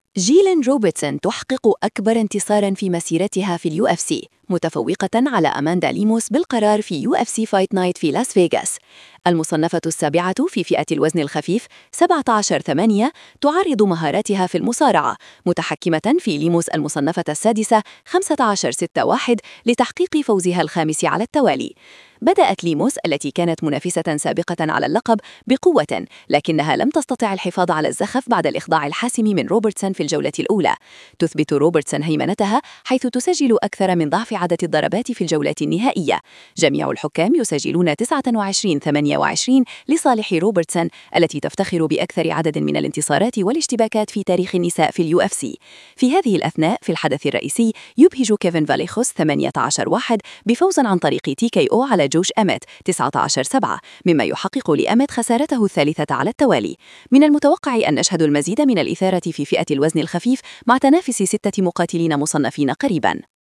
جيلين روبرتسون تحقق أكبر انتصاراً في مسيرتها في اليو اف سي، متفوقة على أماندا ليموس بالقرار في يو اف سي فايت نايت في لاس فيغاس. المصنفة السابعة في فئة الوزن الخفيف 17-8 تعرض مهاراتها في المصارعة، متحكمة في ليموس المصنفة السادسة 15-6-1 لتحقيق فوزها الخامس على التوالي. بدأت ليموس التي كانت منافسة سابقة على اللقب بقوة، لكنها لم تستطع الحفاظ على الزخم بعد الإخضاع الحاسم من روبرتسون في الجولة الأولى. تثبت روبرتسون هيمنتها حيث تسجل أكثر من ضعف عدد الضربات في الجولات النهائية. جميع الحكام يسجلون 29-28 لصالح روبرتسون التي تفتخر بأكثر عدد من الانتصارات والاشتباكات في تاريخ النساء في اليو اف سي. في هذه الأثناء في الحدث الرئيسي يبهج كيفن فاليخوس 18-1 بفوز عن طريق تي كي او على جوش أميت 19-7، مما يحقق لأميت خسارته الثالثة على التوالي. من المتوقع أن نشهد المزيد من الإثارة في فئة الوزن الخفيف مع تنافس 6 مقاتلين مصنفين قريباً.